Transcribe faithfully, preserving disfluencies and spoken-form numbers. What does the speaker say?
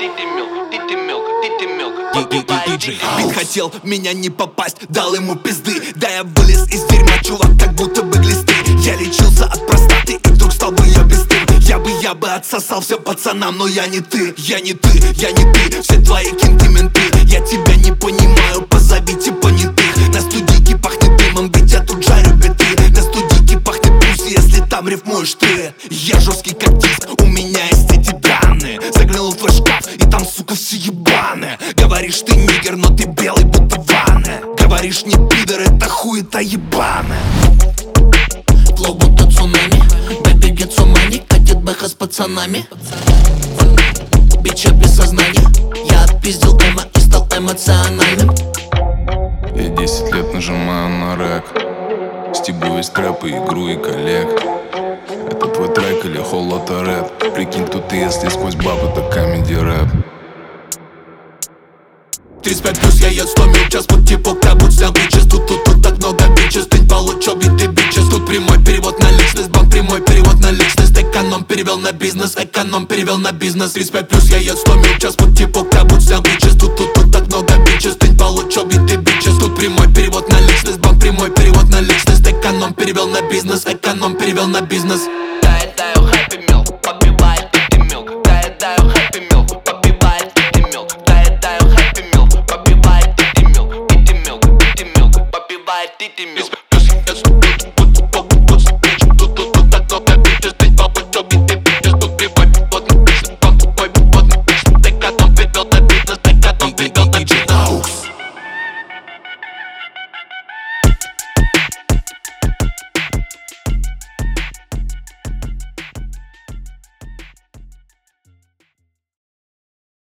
Диджей Бит хотел в меня не попасть, дал ему пизды. Да я вылез из дерьма, чувак, как будто бы глисты. Я лечился от простаты и вдруг стал бы я бесстым. Я бы, я бы отсосал все пацанам, но я не ты. Я не ты, я не ты, все твои кенты менты. Я тебя не понимаю, позовите понятых. На студийке пахнет дымом, ведь я тут жарю биты. На студийке пахнет пусть, если там рифмуешь ты. Я жесткий как диск, у меня есть эти данные. Заглянул в твой шкаф, и там, сука, все ебаное. Говоришь, ты нигер, но ты белый, будто ванна. Говоришь, не пидор, это хуета ебаная. Флоу будто цунами, бэби get so money. Катит бэха с пацанами. Бича без сознания. Я отпиздил эмо и стал эмоциональным. Я десять лет нажимаю на рэк. Стебу весь трэп и игру и коллег. Это твой трек или холота рэп? Прикинь, кто ты, если сквозь бабу, это комеди рэп. тридцать пять плюс, я еду сто миль в час. Под типок, как будь снял бичес. Тут, тут, тут так много бичес. Ты получил биты бичес. Тут прямой перевод на личность. Банк прямой перевод на личность. Эконом перевел на бизнес. Эконом перевел на бизнес. тридцать пять плюс, я еду сто миль в час. Под типок, как будь снял бичес. Тут, тут, тут так много бичес. Ты получил биты бичес. Тут прямой перевод на личность. Банк прямой перевод на личность. Эконом перевел на бизнес. Эконом перевел на бизнес.